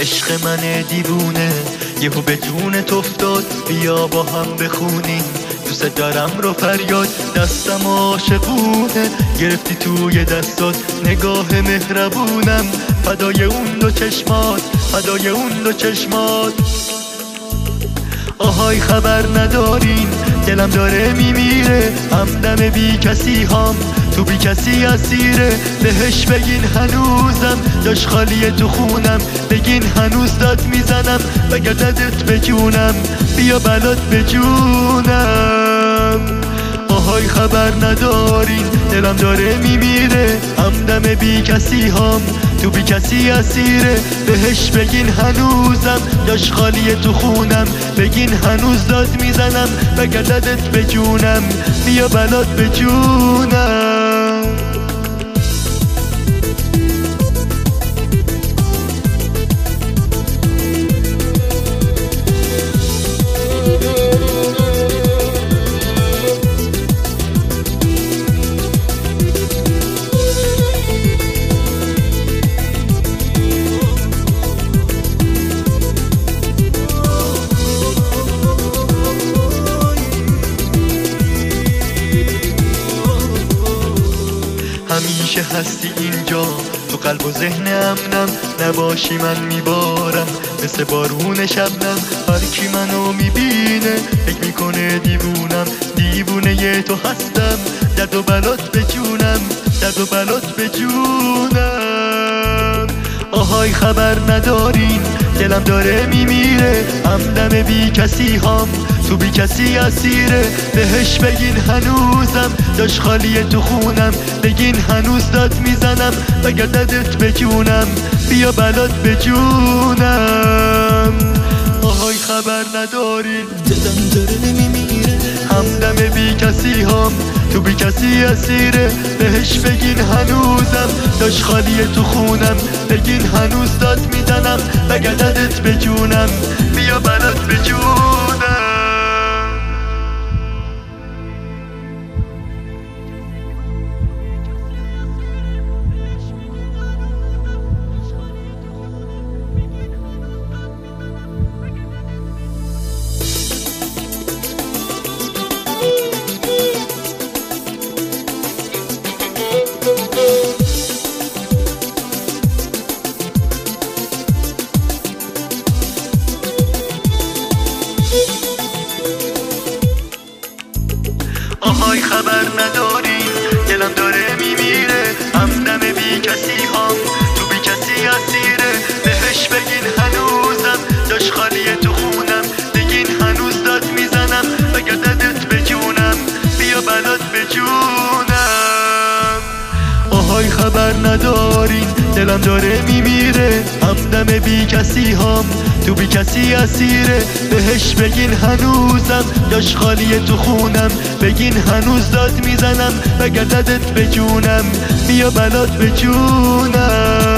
عشق من دیوونه یهو به جونت افتاد، بیا با هم بخونیم دوست دارم رو فریاد. دستم عاشقونه گرفتی توی دستات، نگاه مهربونم فدای اون دو چشمات، فدای اون دو چشمات. آهای خبر ندارین دلم داره میمیره، همدم بی کسی هم تو بی کسی اسیره. بهش بگین هنوزم جاش خالیه تو خونم، بگین هنوز داد میزنم وگر ددت به جونم، بیا بلات به جونم. آهای خبر ندارین دلم داره میمیره، همدم بی کسی هم تو بی کسی اسیره. بهش بگین هنوزم جاش خالیه تو خونم، بگین هنوز داد میزنم وگر ددت به جونم، بیا بلات به جونم. همیشه هستی اینجا تو قلب و ذهن امنم، نباشی من میبارم مثل بارون شبنم. هر کی منو میبینه فکر میکنه دیوونم، دیوونه تو هستم درد و بلات به جونم، درد و بلات به جونم. آهای خبر ندارین دلم داره میمیره، همدم بی کسی هم تو بی کسی اسیره. بهش بگین هنوزم جاش خالیه تو خونم، بگین هنوز داد میزنم وگر ددت به جونم، بیا بلات به جونم. آهای خبر ندارین دلم داره میمیره، همدم بی کسی هم تو بی کسی اسیره. بهش بگین هنوزم جاش خالیه تو خونم، بگین هنوز داد میزنم وگر ددت به جونم، بیا بلات به جونم. آهای خبر ندارین دلم داره میمیره، همدم بی کسی هم تو بی کسی اسیره. بهش بگین هنوزم جاش خالیه تو خونم، بگین هنوز داد میزنم وگر ددت به جونم، بیا بلات به جونم. آهای خبر ندارین دلم داره میمیره، همدم بی کسی هم تو بی کسی اسیره. بهش بگین هنوزم جاش خالیه تو خونم، بگین هنوز داد میزنم وگر ددت به جونم، بیا بلات به جونم.